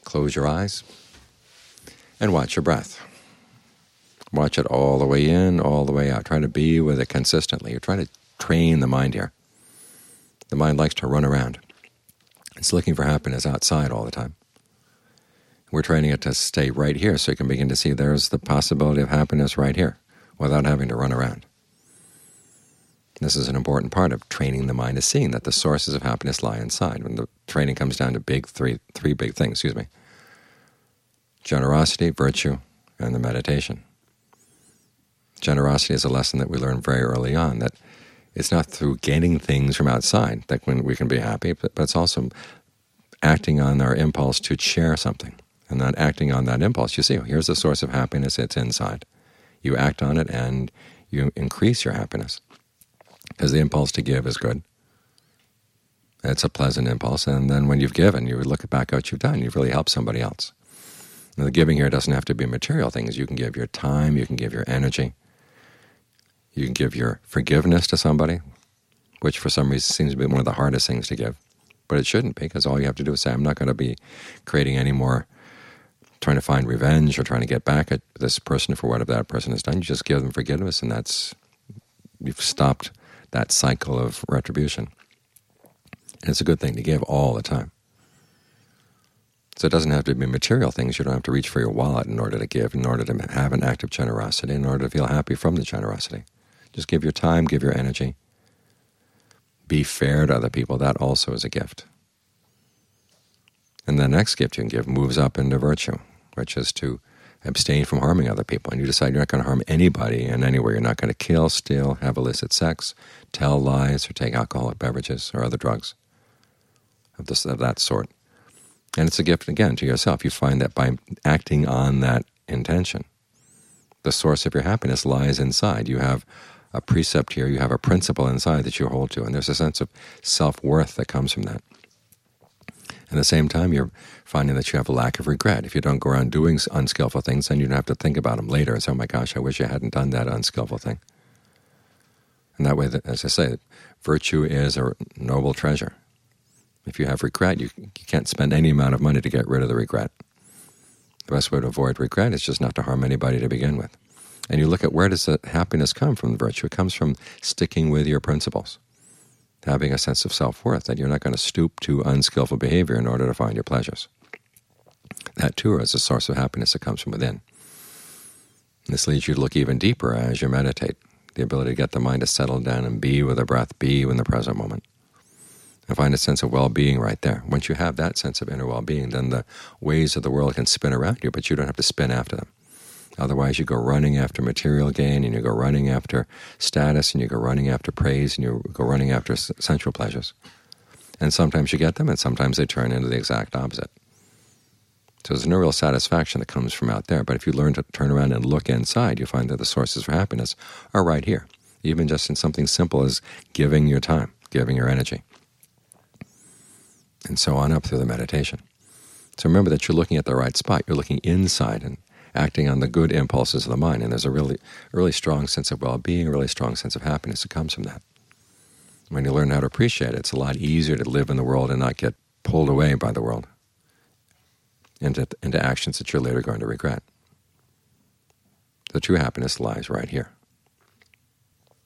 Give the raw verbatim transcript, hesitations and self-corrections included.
close your eyes and watch your breath. Watch it all the way in, all the way out. Try to be with it consistently. You're trying to train the mind here. The mind likes to run around. It's looking for happiness outside all the time. We're training it to stay right here so you can begin to see there's the possibility of happiness right here without having to run around. This is an important part of training the mind, is seeing that the sources of happiness lie inside. When the training comes down to big three, three big things, excuse me, generosity, virtue, and the meditation. Generosity is a lesson that we learn very early on, that it's not through gaining things from outside that when we can be happy, but, but it's also acting on our impulse to share something. And then acting on that impulse, you see, oh, here's the source of happiness, it's inside. You act on it and you increase your happiness, because the impulse to give is good. It's a pleasant impulse, and then when you've given, you look back at what you've done, you've really helped somebody else. Now, the giving here doesn't have to be material things. You can give your time, you can give your energy, you can give your forgiveness to somebody, which for some reason seems to be one of the hardest things to give. But it shouldn't be, because all you have to do is say, I'm not going to be creating any more, trying to find revenge or trying to get back at this person for whatever that person has done. You just give them forgiveness, and that's, you've stopped that cycle of retribution. And it's a good thing to give all the time. So it doesn't have to be material things. You don't have to reach for your wallet in order to give, in order to have an act of generosity, in order to feel happy from the generosity. Just give your time, give your energy. Be fair to other people. That also is a gift. And the next gift you can give moves up into virtue, which is to abstain from harming other people. And you decide you're not going to harm anybody in anywhere. You're not going to kill, steal, have illicit sex, tell lies, or take alcoholic beverages or other drugs of, this, of that sort. And it's a gift, again, to yourself. You find that by acting on that intention, the source of your happiness lies inside. You have a precept here, you have a principle inside that you hold to, and there's a sense of self-worth that comes from that. At the same time, you're finding that you have a lack of regret. If you don't go around doing unskillful things, then you don't have to think about them later and say, oh my gosh, I wish I hadn't done that unskillful thing. And that way, as I say, virtue is a noble treasure. If you have regret, you, you can't spend any amount of money to get rid of the regret. The best way to avoid regret is just not to harm anybody to begin with. And you look at, where does the happiness come from, the virtue? It comes from sticking with your principles, having a sense of self-worth, that you're not going to stoop to unskillful behavior in order to find your pleasures. That, too, is a source of happiness that comes from within. And this leads you to look even deeper as you meditate, the ability to get the mind to settle down and be with the breath, be in the present moment, and find a sense of well-being right there. Once you have that sense of inner well-being, then the ways of the world can spin around you, but you don't have to spin after them. Otherwise, you go running after material gain, and you go running after status, and you go running after praise, and you go running after sensual pleasures. And sometimes you get them, and sometimes they turn into the exact opposite. So there's no real satisfaction that comes from out there. But if you learn to turn around and look inside, you find that the sources for happiness are right here, even just in something simple as giving your time, giving your energy, and so on up through the meditation. So remember that you're looking at the right spot. You're looking inside and acting on the good impulses of the mind, and there's a really, really strong sense of well-being, a really strong sense of happiness that comes from that. When you learn how to appreciate it, it's a lot easier to live in the world and not get pulled away by the world into, into actions that you're later going to regret. The true happiness lies right here.